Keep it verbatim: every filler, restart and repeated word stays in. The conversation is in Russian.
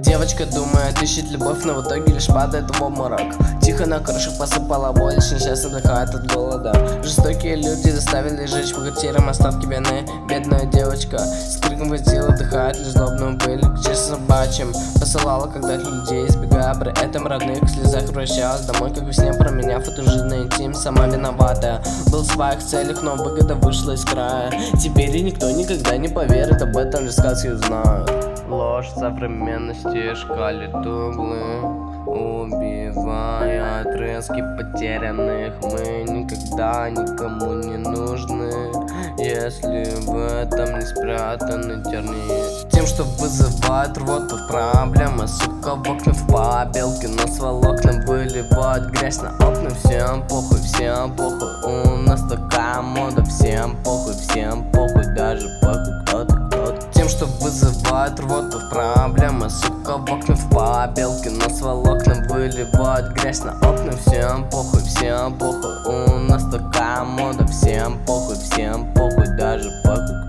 Девочка думает, ищет любовь, но в итоге лишь падает в обморок. Тихо на крышах посыпала боль, несчастно дыхает от голода. Жестокие люди заставили жечь богатырям остатки вины. Бедная девочка с криком воздела, дыхает лишь злобную пыль. К честно собачьим посылала когда людей, избегая при этом родных. В слезах возвращалась домой, как во сне, променяв эту жизнь интим. Сама виновата, был в своих целях, но выгода вышла из края. Теперь и никто никогда не поверит, об этом лишь сказки узнают. Ложь современности шкалит углы, убивая отрезки потерянных. Мы никогда никому не нужны, если в этом не спрятаны тернии. Тем, что вызывает рвоту проблемы, сука, в окна в побелке, нас волокна выливают грязь на окна. Всем похуй, всем похуй, у нас такая мода. Всем похуй, всем похуй, даже похуй кто-то, кто-то. Тем, что вызывает рвоту проблемы, сука, в окна в побелке, нас волокна выливают грязь на окна. Всем похуй, всем похуй, у нас такая мода. Всем похуй, всем похуй, даже похуй